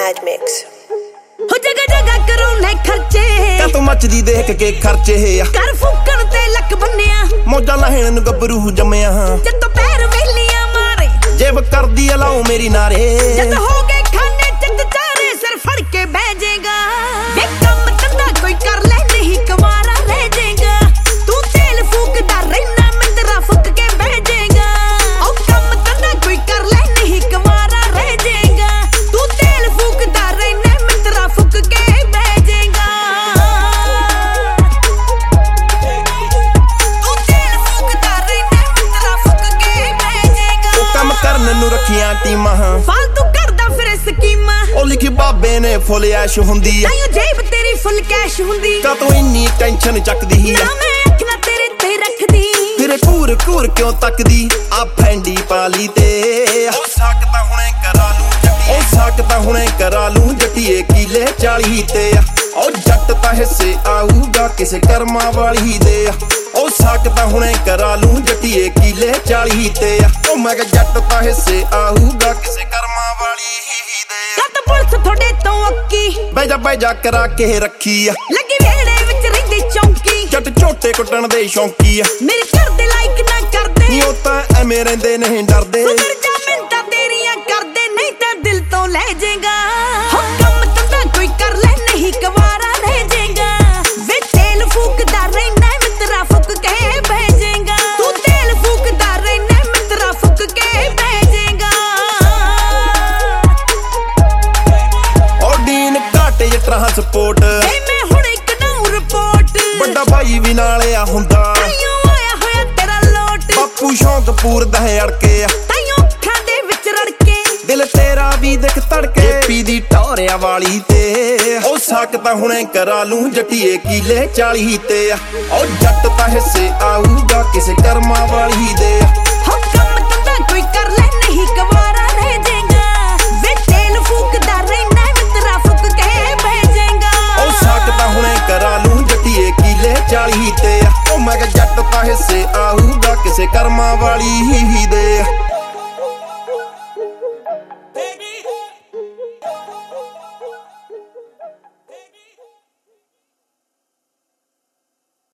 Mad Mix. हो जगह जगह करो ने खर्चे का तू मचदी देख के खर्चे कर फूकण ते लक बन्निया मौजा लहण नु गबरू जम्मिया जद पैर वेलियां मारे जेब कर दी अलाओ मेरी नारे जद हो गए खाने चंद चारे सिर फड़ के बह जाएगा वे कम धंधा कोई कर ले नहीं कुंवारा रह जाएगा तू तेल फूकदा रहना मिंदरा फूक के बह जाएगा ओ कम धंधा कोई कर ले नहीं कुंवारा रह जाएगा तू तेल फूकदा रहना मिंदरा फूक के बह जाएगा तू तेल फूकदा रहना मिंदरा फूक के बह जाएगा ओ कम करन नु रखियां टीमां फालतू करदा फिर स्कीमां ओ लिखी बाबे ने फुल ऐश हुंदी ताइयों जेब तेरी फुल कैश हुंदी का तू इन्नी टेंशन चकदी ना मैं अखना तेरे ते रखदी फिर घूर घूर क्यों तकदी आ फैंडी पाली ते ओ सकता हुणे करा लूं जट्टी ओ सकता हुणे करा लूं जट्टीए किले 40 ते ओ जट ता हिस्से आऊगा किसे कर्मा वाली दे ओ सकता हुणे करा लूं जट्टीए किले 40 ते ओ मैं कह जट ता हिस्से आऊगा किसे कर्मा वाली दे कत पुलिस थोड़े तो अक्की बह जा करा के रखी लगी वेड़े विच रहिंदी चौंकी जट झोटे कुੱਟਣ ਦੇ ਸ਼ੌਂਕੀ मेरे घर दे लाइक ना कर दे ਨੀ ਉਹ ਤਾਂ ਐਵੇਂ ਰਹਿੰਦੇ ਨਹੀਂ ਡਰਦੇ सुधर जा मिन्नतां तेरियां कर दे नहीं तां दिल तो ले जाएगा हो कम धंधा कोई कर ले नहीं कुंवारा रह जाएगा वे तेल फूकदा रहना मित्रा फूक के बह जाएगा तू तेल फूकदा रहना मित्रा फूक के बह जाएगा ਉਹ ਡੀਨ ਘਾਟੇ ਜ ਟਰਾਂਸਪੋਰਟ ਵੇ मैं हुण इक नूं रिपोर्ट ਵੱਡਾ ਭਾਈ ਵੀ ਨਾਲ ਆ ਹੁੰਦਾ ਤਾਈਓ ਆਇਆ ਹੋਇਆ ਤੇਰਾ ਲੋਟ ਬਾਪੂ ਸ਼ੌਂਕ ਪੂਰਦਾ ਹੈ ਅੜਕੇ ਤਾਈਓ ਅੱਖਾਂ ਦੇ ਵਿੱਚ ਰੜਕੇ ਦਿਲ ਤੇਰਾ ਵੀ ਦਿਖ ਤੜਕੇ ਪੀ ਦੀ ਟੌਰਿਆ ਵਾਲੀ ਤੇ ਉਹ ਸਕਦਾ ਹੁਣੇ ਕਰਾ ਲੂੰ ਜੱਟੀਏ ਕਿਲੇ 40 ਤੇ ਉਹ ਜੱਟ ਤਾਂ ਹਿੱਸੇ ਆਊਗਾ ਕਿਸੇ ਕਰਮਾਂ ਵਾਲੀ ਦੇ ਹੋ ਕੰਮ ਧੰਦਾ ਕੋਈ ਕਰ ਲੈ ਨਹੀਂ ਕੁੰਵਾਰਾ ਰਹਿ ਜਾਏਗਾ ਵੇ ਤੇਲ ਫੂਕਦਾ ਰਹਿਣਾ ਮਿੱਤਰਾ ਫੂਕ ਕੇ ਬਹਿ ਜਾਏਗਾ ਉਹ ਸਕਦਾ ਹੁਣੇ ਕਰਾ ਲੂੰ ਜੱਟੀਏ ਕਿਲੇ 40 ਤੇ ਉਹ ਮੈਂ ਕਿਹਾ ਜੱਟ ਤਾਂ ਹਿੱਸੇ ਆਊਗਾ ਕਿਸੇ ਕਰਮਾਂ ਵਾਲੀ ਦੇ